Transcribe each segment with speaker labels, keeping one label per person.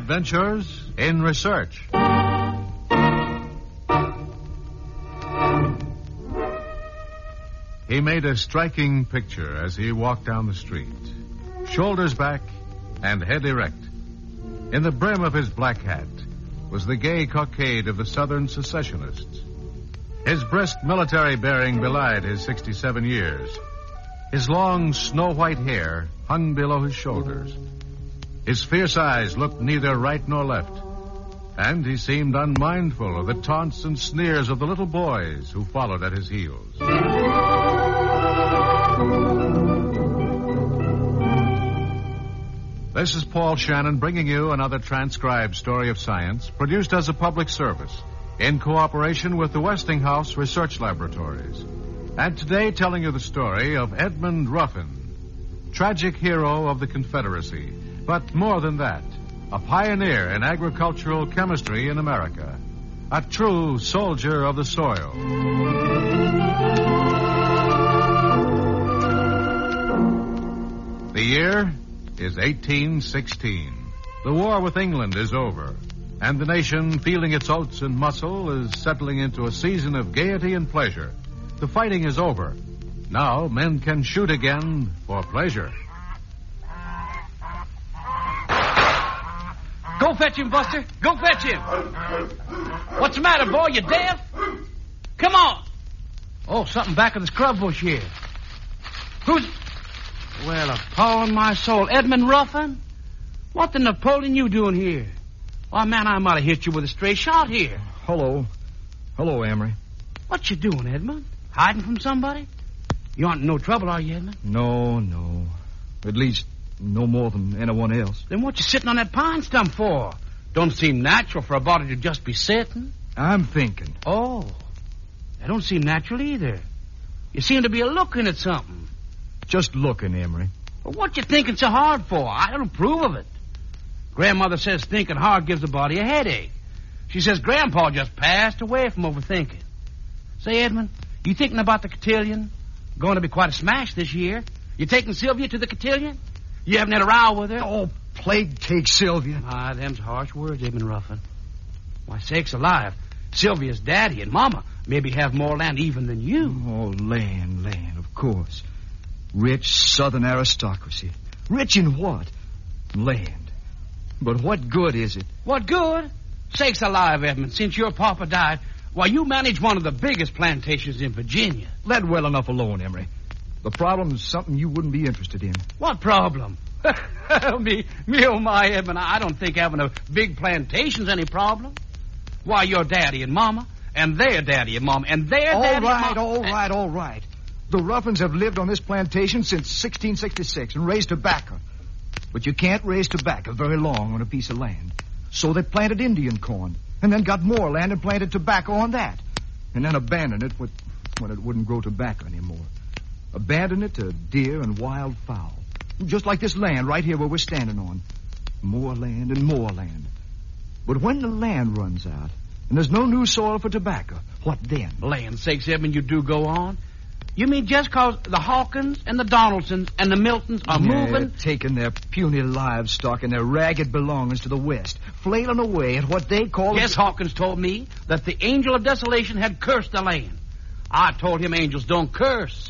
Speaker 1: Adventures in Research. He made a striking picture as he walked down the street, shoulders back and head erect. In the brim of his black hat was the gay cockade of the Southern secessionists. His brisk military bearing belied his 67 years. His long, snow-white hair hung below his shoulders. His fierce eyes looked neither right nor left, and he seemed unmindful of the taunts and sneers of the little boys who followed at his heels. This is Paul Shannon bringing you another transcribed story of science produced as a public service in cooperation with the Westinghouse Research Laboratories. And today telling you the story of Edmund Ruffin, tragic hero of the Confederacy, but more than that, a pioneer in agricultural chemistry in America, a true soldier of the soil. The year is 1816. The war with England is over, and the nation, feeling its oats and muscle, is settling into a season of gaiety and pleasure. The fighting is over. Now men can shoot again for pleasure.
Speaker 2: Go fetch him, Buster. Go fetch him. What's the matter, boy? You deaf? Come on. Oh, something back of the scrub bush here. Who's... Well, upon my soul. Edmund Ruffin? What the Napoleon you doing here? Why, man, I might have hit you with a stray shot here.
Speaker 3: Hello. Hello, Amory.
Speaker 2: What you doing, Edmund? Hiding from somebody? You aren't in no trouble, are you, Edmund?
Speaker 3: No. At least, no more than anyone else.
Speaker 2: Then what you sitting on that pine stump for? Don't seem natural for a body to just be sitting.
Speaker 3: I'm thinking.
Speaker 2: Oh. That don't seem natural either. You seem to be looking at something.
Speaker 3: Just looking, Emery.
Speaker 2: Well, what you thinking so hard for? I don't approve of it. Grandmother says thinking hard gives the body a headache. She says Grandpa just passed away from overthinking. Say, Edmund, you thinking about the cotillion? Going to be quite a smash this year. You taking Sylvia to the cotillion? You haven't had a row with her?
Speaker 3: Oh, plague take Sylvia.
Speaker 2: Ah, them's harsh words, Edmund Ruffin. Why, sakes alive. Sylvia's daddy and mama maybe have more land even than you.
Speaker 3: Oh, land, of course. Rich Southern aristocracy. Rich in what? Land. But what good is it?
Speaker 2: What good? Sakes alive, Edmund, since your papa died, why, you manage one of the biggest plantations in Virginia.
Speaker 3: Let well enough alone, Emery. The problem is something you wouldn't be interested in.
Speaker 2: What problem? me, oh my, Edmund, I don't think having a big plantation's any problem. Why, your daddy and mama, and their daddy and mama, and their daddy and mama...
Speaker 3: All right. The Ruffins have lived on this plantation since 1666 and raised tobacco. But you can't raise tobacco very long on a piece of land. So they planted Indian corn, and then got more land and planted tobacco on that. And then abandoned it when it wouldn't grow tobacco anymore. Abandoned it to deer and wild fowl. Just like this land right here where we're standing on. More land and more land. But when the land runs out, and there's no new soil for tobacco, what then?
Speaker 2: Land sakes, Edmund, you do go on. You mean just because the Hawkins and the Donaldsons and the Miltons are moving?
Speaker 3: Taking their puny livestock and their ragged belongings to the west, flailing away at what they call...
Speaker 2: Yes, Hawkins told me that the angel of desolation had cursed the land. I told him angels don't curse.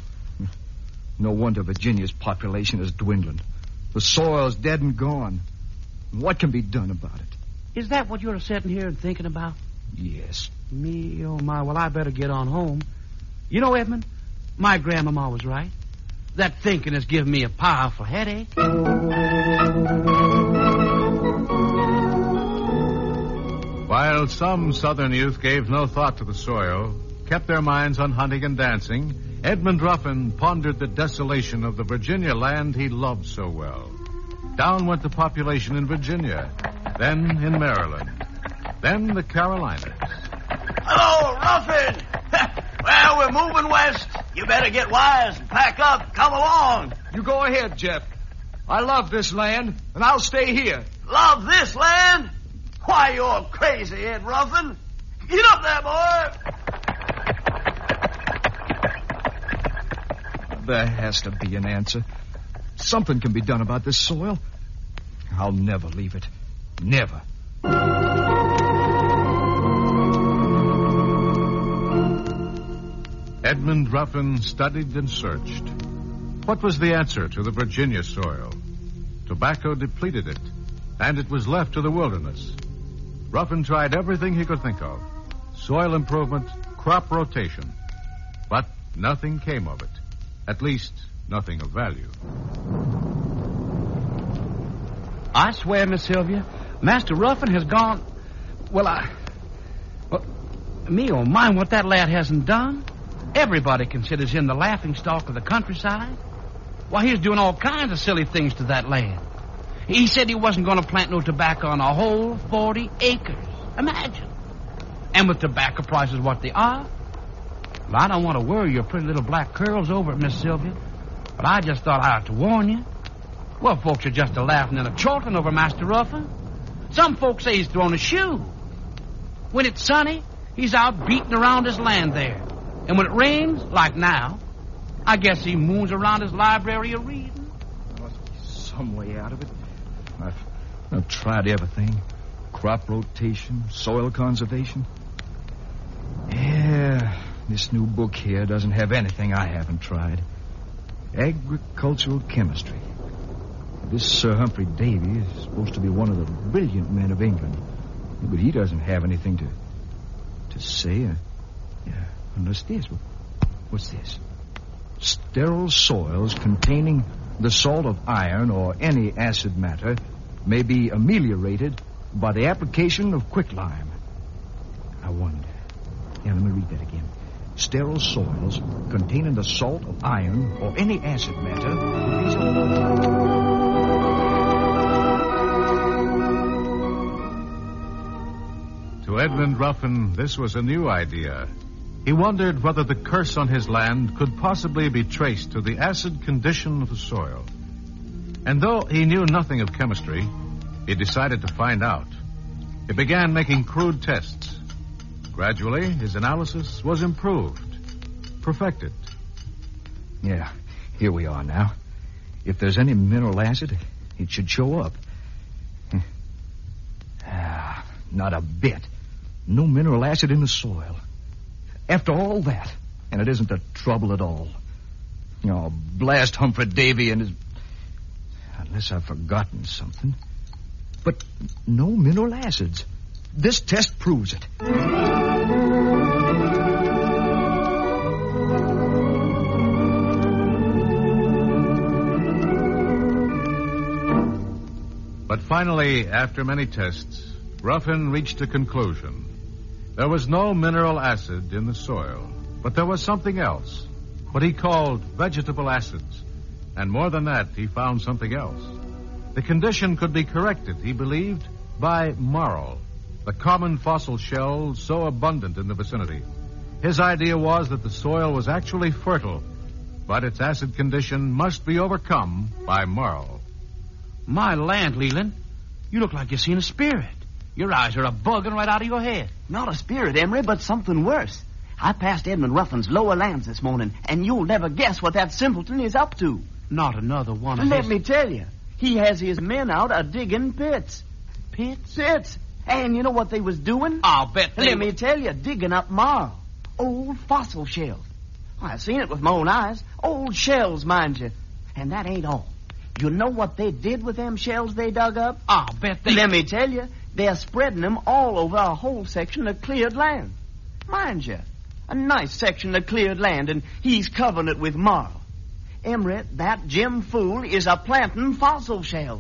Speaker 3: No wonder Virginia's population is dwindling. The soil's dead and gone. What can be done about it?
Speaker 2: Is that what you're sitting here and thinking about?
Speaker 3: Yes.
Speaker 2: Me, oh my, well, I better get on home. You know, Edmund, my grandmama was right. That thinking has given me a powerful headache.
Speaker 1: While some Southern youth gave no thought to the soil, kept their minds on hunting and dancing, Edmund Ruffin pondered the desolation of the Virginia land he loved so well. Down went the population in Virginia, then in Maryland, then the Carolinas.
Speaker 4: Hello, Ruffin! Well, we're moving west. You better get wise and pack up. Come along.
Speaker 3: You go ahead, Jeff. I love this land, and I'll stay here.
Speaker 4: Love this land? Why, you're crazy, Ed Ruffin. Get up there, boy.
Speaker 3: There has to be an answer. Something can be done about this soil. I'll never leave it. Never.
Speaker 1: Edmund Ruffin studied and searched. What was the answer to the Virginia soil? Tobacco depleted it, and it was left to the wilderness. Ruffin tried everything he could think of. Soil improvement, crop rotation. But nothing came of it. At least, nothing of value.
Speaker 2: I swear, Miss Sylvia, Master Ruffin has gone... Well, me oh my, what that lad hasn't done. Everybody considers him the laughingstock of the countryside. Why, he's doing all kinds of silly things to that land. He said he wasn't going to plant no tobacco on a whole 40 acres. Imagine. And with tobacco prices what they are. Well, I don't want to worry your pretty little black curls over it, Miss Sylvia, but I just thought I ought to warn you. Well, folks are just a-laughing and a-chortling over Master Ruffin. Some folks say he's throwing a shoe. When it's sunny, he's out beating around his land there. And when it rains, like now, I guess he moons around his library a-reading.
Speaker 3: There must be some way out of it. I've tried everything. Crop rotation, soil conservation. Yeah, this new book here doesn't have anything I haven't tried. Agricultural chemistry. This Sir Humphrey Davy is supposed to be one of the brilliant men of England. But he doesn't have anything to say. Unless this. What's this? Sterile soils containing the salt of iron or any acid matter may be ameliorated by the application of quicklime. I wonder. Yeah, let me read that again. Sterile soils containing the salt of iron or any acid matter.
Speaker 1: To Edmund Ruffin, this was a new idea. He wondered whether the curse on his land could possibly be traced to the acid condition of the soil. And though he knew nothing of chemistry, he decided to find out. He began making crude tests. Gradually, his analysis was improved, perfected.
Speaker 3: Yeah, here we are now. If there's any mineral acid, it should show up. Not a bit. No mineral acid in the soil. After all that, and it isn't the trouble at all. Oh, blast Humphrey Davy and his... Unless I've forgotten something. But no mineral acids. This test proves it.
Speaker 1: But finally, after many tests, Ruffin reached a conclusion. There was no mineral acid in the soil, but there was something else, what he called vegetable acids. And more than that, he found something else. The condition could be corrected, he believed, by marl, the common fossil shell so abundant in the vicinity. His idea was that the soil was actually fertile, but its acid condition must be overcome by marl.
Speaker 2: My land, Leland, you look like you've seen a spirit. Your eyes are a-bugging right out of your head.
Speaker 4: Not a spirit, Emery, but something worse. I passed Edmund Ruffin's lower lands this morning, and you'll never guess what that simpleton is up to.
Speaker 2: Not another one of
Speaker 4: Let me tell you, he has his men out a-digging pits.
Speaker 2: Pits?
Speaker 4: Pits. And you know what they was doing?
Speaker 2: I'll bet they...
Speaker 4: Let me tell you, digging up marl. Old fossil shells. I've seen it with my own eyes. Old shells, mind you. And that ain't all. You know what they did with them shells they dug up?
Speaker 2: I'll bet they...
Speaker 4: Let me tell you, they're spreading them all over a whole section of cleared land. Mind you, a nice section of cleared land, and he's covering it with marl. Emery, that Jim fool is a-planting fossil shells.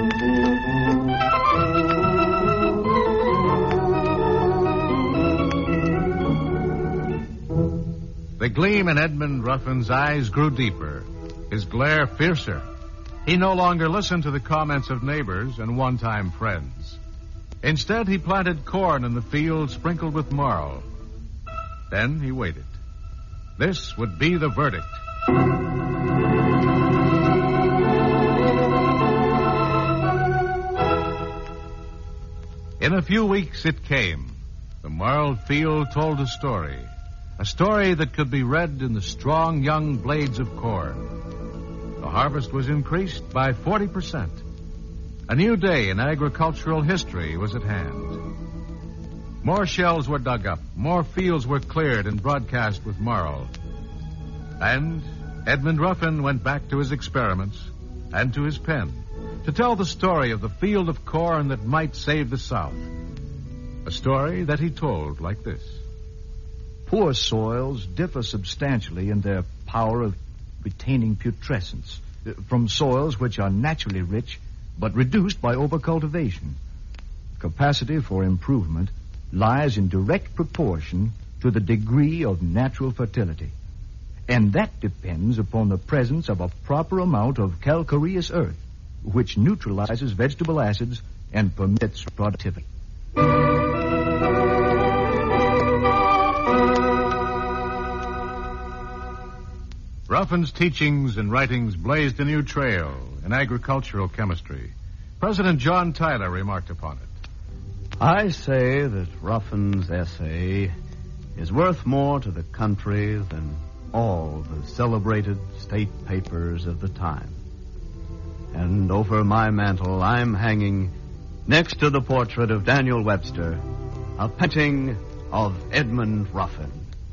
Speaker 1: The gleam in Edmund Ruffin's eyes grew deeper, his glare fiercer. He no longer listened to the comments of neighbors and one-time friends. Instead, he planted corn in the field sprinkled with marl. Then he waited. This would be the verdict. In a few weeks, it came. The marled field told a story that could be read in the strong young blades of corn. The harvest was increased by 40%. A new day in agricultural history was at hand. More shells were dug up, more fields were cleared and broadcast with marl. And Edmund Ruffin went back to his experiments and to his pen to tell the story of the field of corn that might save the South. A story that he told like this.
Speaker 3: Poor soils differ substantially in their power of retaining putrescence from soils which are naturally rich but reduced by overcultivation. Capacity for improvement lies in direct proportion to the degree of natural fertility. And that depends upon the presence of a proper amount of calcareous earth, which neutralizes vegetable acids and permits productivity.
Speaker 1: Ruffin's teachings and writings blazed a new trail in agricultural chemistry. President John Tyler remarked upon it.
Speaker 5: I say that Ruffin's essay is worth more to the country than all the celebrated state papers of the time. And over my mantel, I'm hanging, next to the portrait of Daniel Webster, a painting of Edmund Ruffin.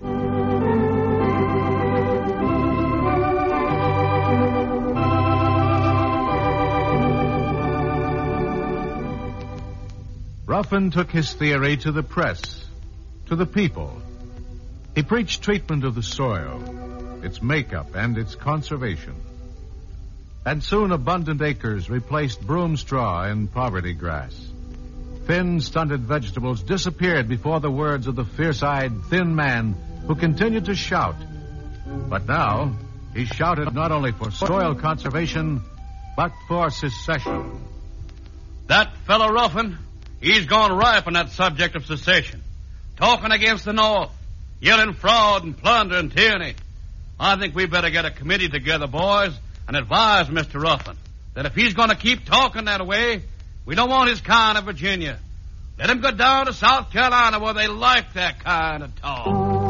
Speaker 1: Ruffin took his theory to the press, to the people. He preached treatment of the soil, its makeup, and its conservation. And soon abundant acres replaced broom straw and poverty grass. Thin, stunted vegetables disappeared before the words of the fierce-eyed, thin man who continued to shout. But now, he shouted not only for soil conservation, but for secession.
Speaker 2: That fellow Ruffin, he's gone ripe on that subject of secession. Talking against the North, yelling fraud and plunder and tyranny. I think we better get a committee together, boys, and advise Mr. Ruffin that if he's going to keep talking that way, we don't want his kind of Virginia. Let him go down to South Carolina where they like that kind of talk.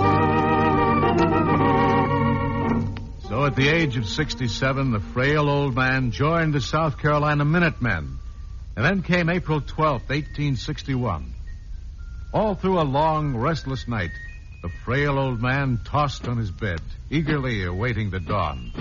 Speaker 1: So at the age of 67, the frail old man joined the South Carolina Minutemen. And then came April 12th, 1861. All through a long, restless night, the frail old man tossed on his bed, eagerly awaiting the dawn.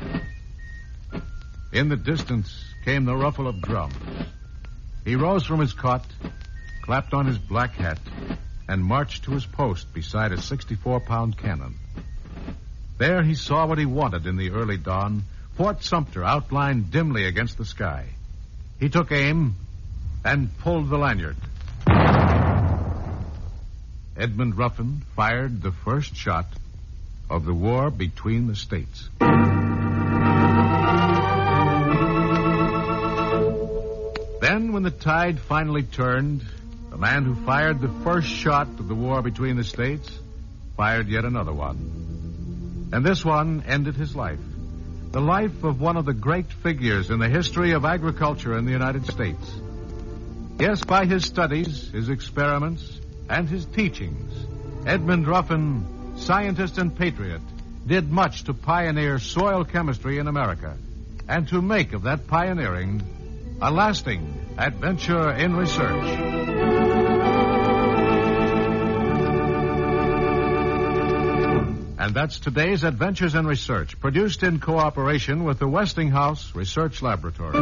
Speaker 1: In the distance came the ruffle of drums. He rose from his cot, clapped on his black hat, and marched to his post beside a 64-pound cannon. There he saw what he wanted in the early dawn, Fort Sumter outlined dimly against the sky. He took aim and pulled the lanyard. Edmund Ruffin fired the first shot of the war between the states. Then, when the tide finally turned, the man who fired the first shot of the war between the states fired yet another one. And this one ended his life. The life of one of the great figures in the history of agriculture in the United States. Yes, by his studies, his experiments, and his teachings, Edmund Ruffin, scientist and patriot, did much to pioneer soil chemistry in America and to make of that pioneering a lasting adventure in research. And that's today's Adventures in Research, produced in cooperation with the Westinghouse Research Laboratory.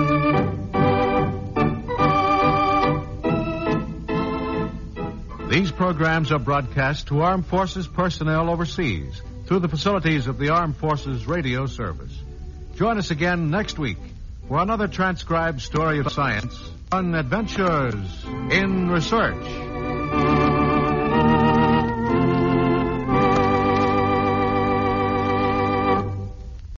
Speaker 1: These programs are broadcast to Armed Forces personnel overseas through the facilities of the Armed Forces Radio Service. Join us again next week for another transcribed story of science on Adventures in Research.